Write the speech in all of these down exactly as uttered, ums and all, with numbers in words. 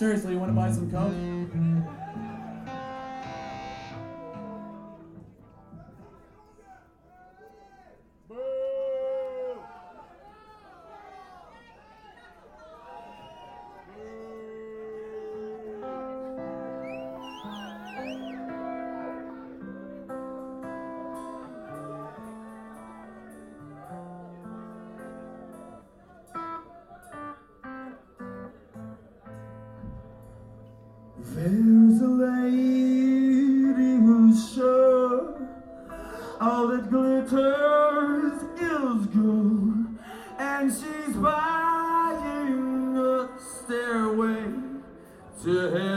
Seriously, you want to buy some Coke? There's a lady who's sure all that glitters is gold, and she's buying a stairway to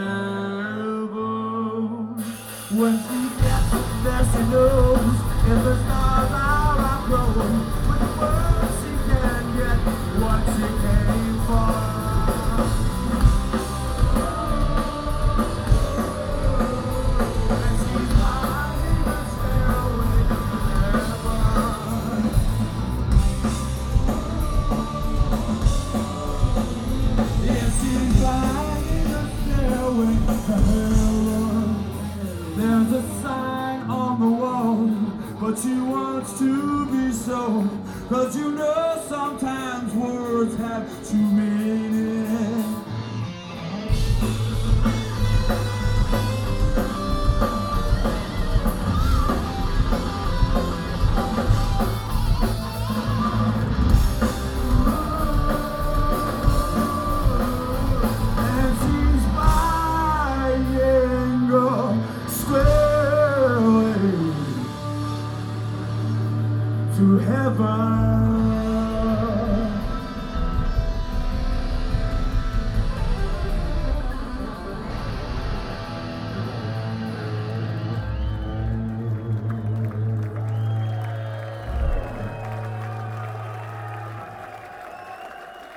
heaven. When she gets there, she knows if the stars are out growing, with the world she can get what she came for. There's a sign on the wall, but she wants to be so, 'cause you know sometimes words have two meanings. To heaven.